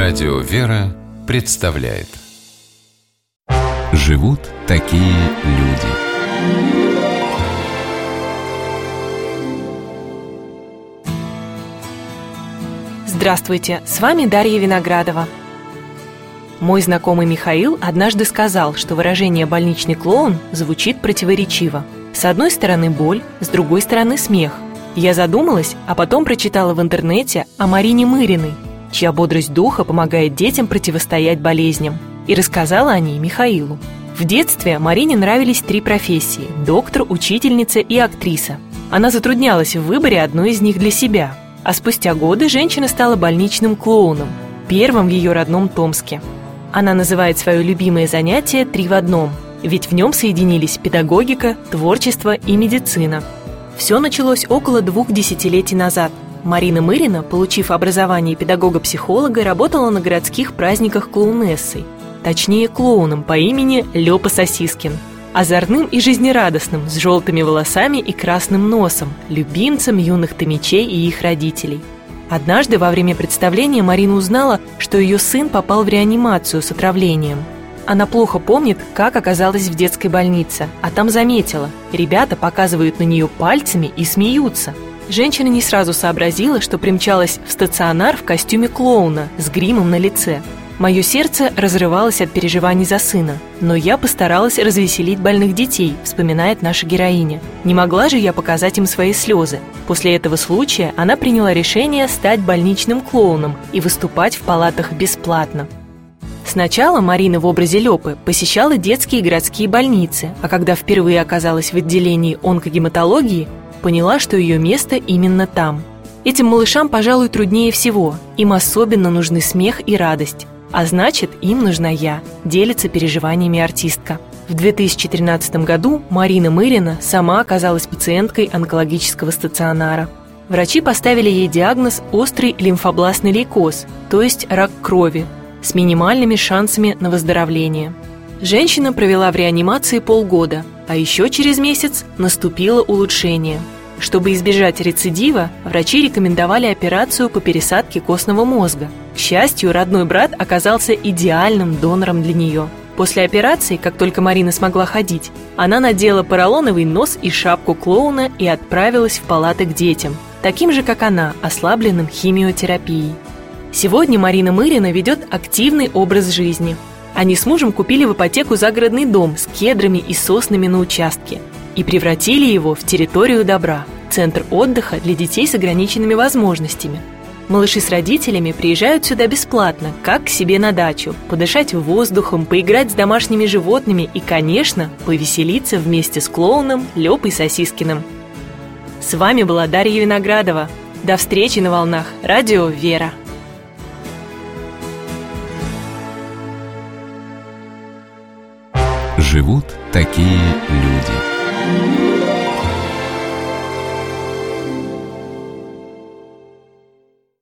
Радио «Вера» представляет. Живут такие люди. Здравствуйте, с вами Дарья Виноградова. Мой знакомый Михаил однажды сказал, что выражение «больничный клоун» звучит противоречиво. С одной стороны боль, с другой стороны смех. Я задумалась, а потом прочитала в интернете о Марине Мыриной, чья бодрость духа помогает детям противостоять болезням, и рассказала о ней Михаилу. В детстве Марине нравились 3 профессии – доктор, учительница и актриса. Она затруднялась в выборе одной из них для себя, а спустя годы женщина стала больничным клоуном, первым в ее родном Томске. Она называет свое любимое занятие 3 в одном, ведь в нем соединились педагогика, творчество и медицина. Все началось около 2 десятилетий назад. Марина Мырина, получив образование педагога-психолога, работала на городских праздниках клоунессой, точнее клоуном по имени Лёпа Сосискин, озорным и жизнерадостным, с желтыми волосами и красным носом, любимцем юных томичей и их родителей. Однажды во время представления Марина узнала, что ее сын попал в реанимацию с отравлением. Она плохо помнит, как оказалась в детской больнице, а там заметила: ребята показывают на нее пальцами и смеются. Женщина не сразу сообразила, что примчалась в стационар в костюме клоуна с гримом на лице. Мое сердце разрывалось от переживаний за сына, но я постаралась развеселить больных детей, вспоминает наша героиня. Не могла же я показать им свои слезы. После этого случая она приняла решение стать больничным клоуном и выступать в палатах бесплатно. Сначала Марина в образе Лёпы посещала детские и городские больницы, а когда впервые оказалась в отделении онкогематологии, поняла, что ее место именно там. Этим малышам, пожалуй, труднее всего. Им особенно нужны смех и радость. А значит, им нужна я, делится переживаниями артистка. В 2013 году Марина Мырина сама оказалась пациенткой онкологического стационара. Врачи поставили ей диагноз острый лимфобластный лейкоз, то есть рак крови, с минимальными шансами на выздоровление. Женщина провела в реанимации полгода, а еще через месяц наступило улучшение. Чтобы избежать рецидива, врачи рекомендовали операцию по пересадке костного мозга. К счастью, родной брат оказался идеальным донором для нее. После операции, как только Марина смогла ходить, она надела поролоновый нос и шапку клоуна и отправилась в палаты к детям, таким же, как она, ослабленным химиотерапией. Сегодня Марина Мырина ведет активный образ жизни. Они с мужем купили в ипотеку загородный дом с кедрами и соснами на участке и превратили его в территорию добра, центр отдыха для детей с ограниченными возможностями. Малыши с родителями приезжают сюда бесплатно, как к себе на дачу, подышать воздухом, поиграть с домашними животными и, конечно, повеселиться вместе с клоуном Лёпой Сосискиным. С вами была Дарья Виноградова. До встречи на волнах Радио «Вера». Живут такие люди.